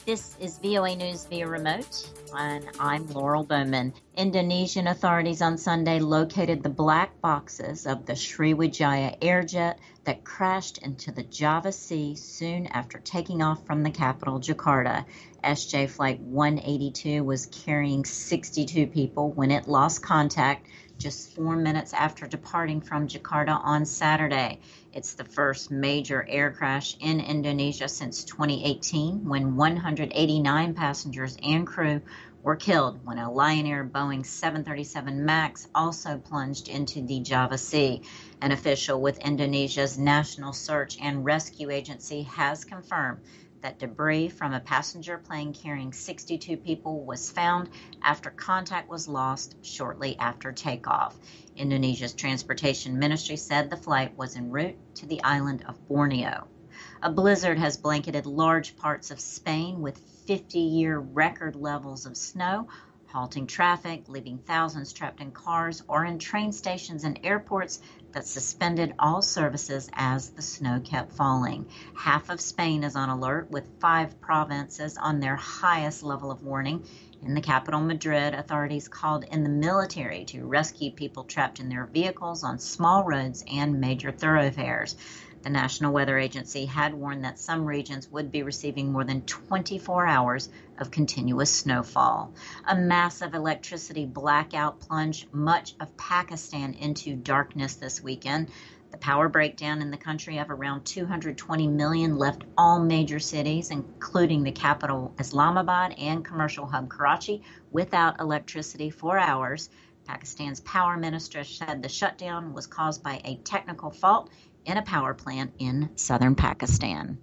This is VOA News via remote, and I'm Laurel Bowman. Indonesian authorities on Sunday located the black boxes of the Sriwijaya Airjet that crashed into the Java Sea soon after taking off from the capital, Jakarta. SJ Flight 182 was carrying 62 people when it lost contact just 4 minutes after departing from Jakarta on Saturday. It's the first major air crash in Indonesia since 2018, when 189 passengers and crew were killed when a Lion Air Boeing 737 MAX also plunged into the Java Sea. An official with Indonesia's National Search and Rescue Agency has confirmed that debris from a passenger plane carrying 62 people was found after contact was lost shortly after takeoff. Indonesia's Transportation Ministry said the flight was en route to the island of Borneo. A blizzard has blanketed large parts of Spain with 50-year record levels of snow, halting traffic, leaving thousands trapped in cars or in train stations and airports that suspended all services as the snow kept falling. Half of Spain is on alert, with 5 provinces on their highest level of warning. In the capital, Madrid, authorities called in the military to rescue people trapped in their vehicles on small roads and major thoroughfares. The National Weather Agency had warned that some regions would be receiving more than 24 hours of continuous snowfall. A massive electricity blackout plunged much of Pakistan into darkness this weekend. The power breakdown in the country of around 220 million left all major cities, including the capital Islamabad and commercial hub Karachi, without electricity for hours. Pakistan's power minister said the shutdown was caused by a technical fault in a power plant in southern Pakistan.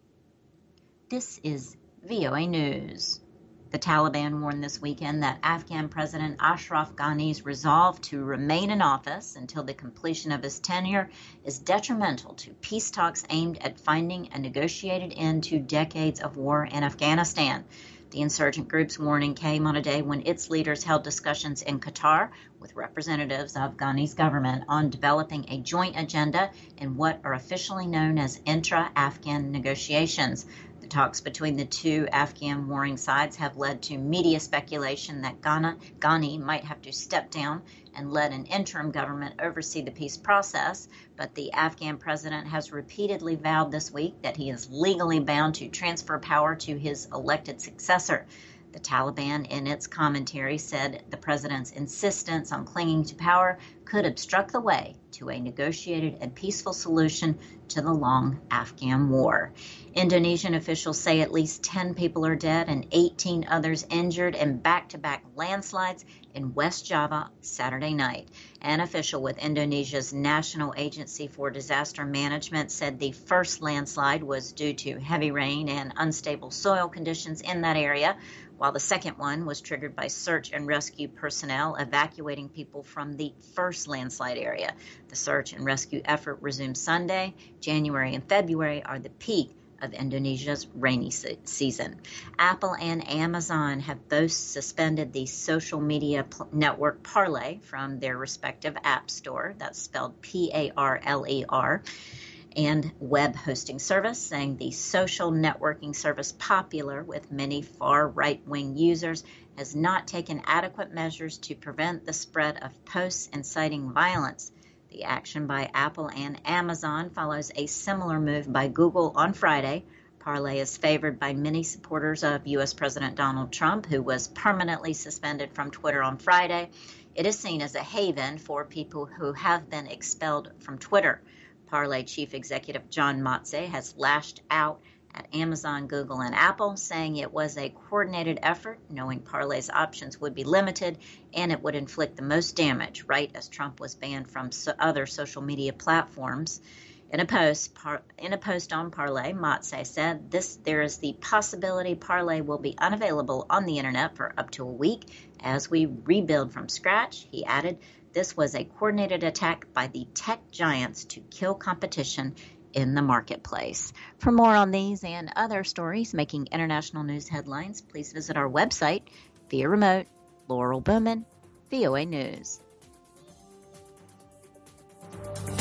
This is VOA News. The Taliban warned this weekend that Afghan President Ashraf Ghani's resolve to remain in office until the completion of his tenure is detrimental to peace talks aimed at finding a negotiated end to decades of war in Afghanistan. The insurgent group's warning came on a day when its leaders held discussions in Qatar with representatives of Ghani's government on developing a joint agenda in what are officially known as intra-Afghan negotiations. The talks between the two Afghan warring sides have led to media speculation that Ghani might have to step down and let an interim government oversee the peace process, but the Afghan president has repeatedly vowed this week that he is legally bound to transfer power to his elected successor. The Taliban, in its commentary, said the president's insistence on clinging to power could obstruct the way to a negotiated and peaceful solution to the long Afghan war. Indonesian officials say at least 10 people are dead and 18 others injured in back-to-back landslides in West Java Saturday night. An official with Indonesia's National Agency for Disaster Management said the first landslide was due to heavy rain and unstable soil conditions in that area, while the second one was triggered by search and rescue personnel evacuating people from the first landslide area. The search and rescue effort resumed Sunday. January and February are the peak of Indonesia's rainy season. Apple and Amazon have both suspended the social media network Parler from their respective app store, that's spelled Parler, and web hosting service, saying the social networking service, popular with many far right-wing users, has not taken adequate measures to prevent the spread of posts inciting violence. The action by Apple and Amazon follows a similar move by Google on Friday. Parler is favored by many supporters of U.S. President Donald Trump, who was permanently suspended from Twitter on Friday. It is seen as a haven for people who have been expelled from Twitter. Parler chief executive John Matze has lashed out at Amazon, Google, and Apple, saying it was a coordinated effort, knowing Parler's options would be limited and it would inflict the most damage, right as Trump was banned from other social media platforms. In a post on Parler, Matze said there is the possibility Parler will be unavailable on the internet for up to a week as we rebuild from scratch. He added, this was a coordinated attack by the tech giants to kill competition in the marketplace. For more on these and other stories making international news headlines, please visit our website, via remote, Laurel Bowman, VOA News.